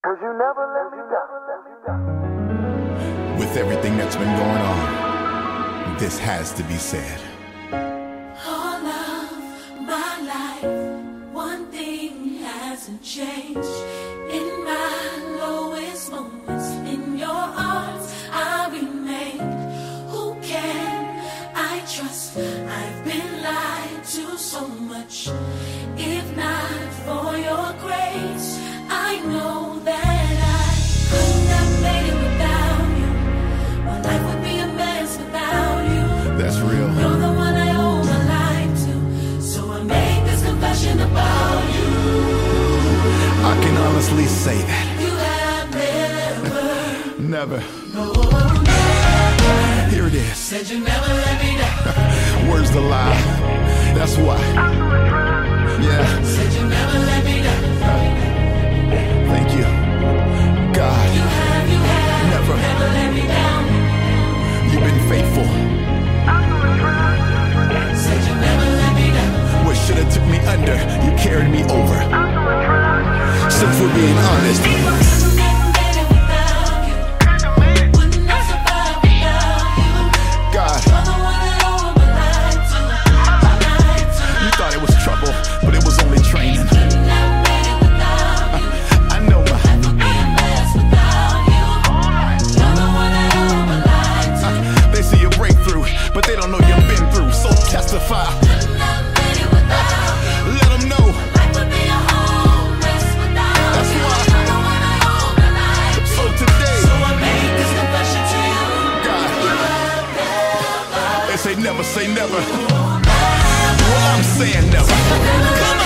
'Cause you never let me down. With everything that's been going on, this has to be said. All of my life, one thing hasn't changed. In my lowest moments, in your arms I remain. Who can I trust? I've been lied to so much. If not for your grace, I know that I couldn't have made it without you. My life would be a mess without you. That's real. You're the one I owe my life to, so I make this confession about you. I can honestly say that You have never. no, never Here it is. said you never let me down. Words to lie. That's why. Yeah. Said you never let me down. Thank you, God. You have Never. let me down. You've been faithful. Said you never let me down. What should have took me under, you carried me over. Since we're being honest, God, you thought it was trouble, but it was only training. I know they see your breakthrough, but they don't know you've been through. So testify. Let them know. That's why. So today, God, they say never say never. Well, I'm saying never.